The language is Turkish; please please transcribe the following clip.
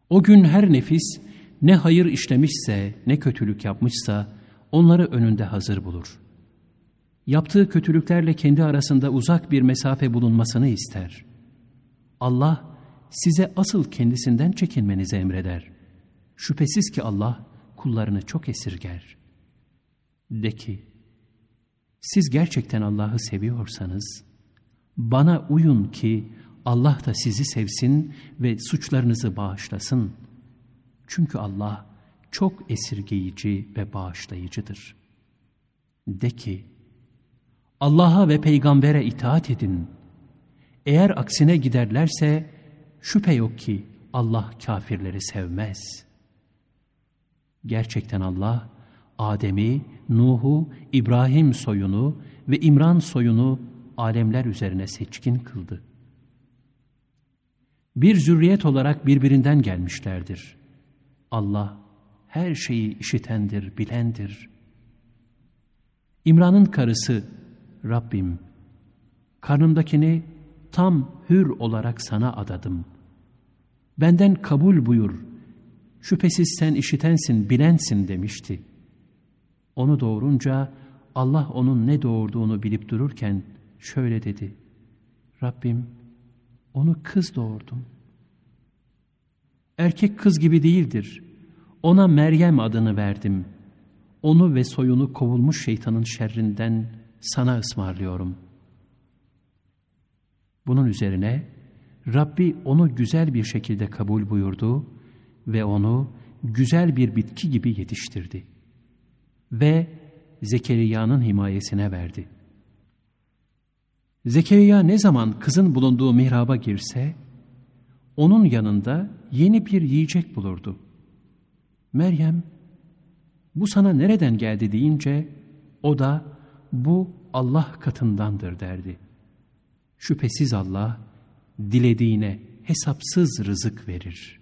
O gün her nefis ne hayır işlemişse ne kötülük yapmışsa onları önünde hazır bulur. Yaptığı kötülüklerle kendi arasında uzak bir mesafe bulunmasını ister. Allah size asıl kendisinden çekinmenizi emreder. Şüphesiz ki Allah kullarını çok esirger. De ki, siz gerçekten Allah'ı seviyorsanız bana uyun ki Allah da sizi sevsin ve suçlarınızı bağışlasın. Çünkü Allah çok esirgeyici ve bağışlayıcıdır. De ki, Allah'a ve peygambere itaat edin. Eğer aksine giderlerse şüphe yok ki Allah kafirleri sevmez. Gerçekten Allah Adem'i, Nuh'u, İbrahim soyunu ve İmran soyunu alemler üzerine seçkin kıldı. Bir zürriyet olarak birbirinden gelmişlerdir. Allah her şeyi işitendir, bilendir. İmran'ın karısı, Rabbim, karnımdakini tam hür olarak sana adadım. Benden kabul buyur, şüphesiz sen işitensin, bilensin demişti. Onu doğurunca Allah onun ne doğurduğunu bilip dururken şöyle dedi: Rabbim, onu kız doğurdum. Erkek kız gibi değildir. Ona Meryem adını verdim. Onu ve soyunu kovulmuş şeytanın şerrinden sana ısmarlıyorum. Bunun üzerine Rabbi onu güzel bir şekilde kabul buyurdu ve onu güzel bir bitki gibi yetiştirdi. Ve Zekeriya'nın himayesine verdi. Zekeriya ne zaman kızın bulunduğu mihraba girse, onun yanında yeni bir yiyecek bulurdu. Meryem, bu sana nereden geldi deyince, o da bu Allah katındandır derdi. Şüphesiz Allah, dilediğine hesapsız rızık verir.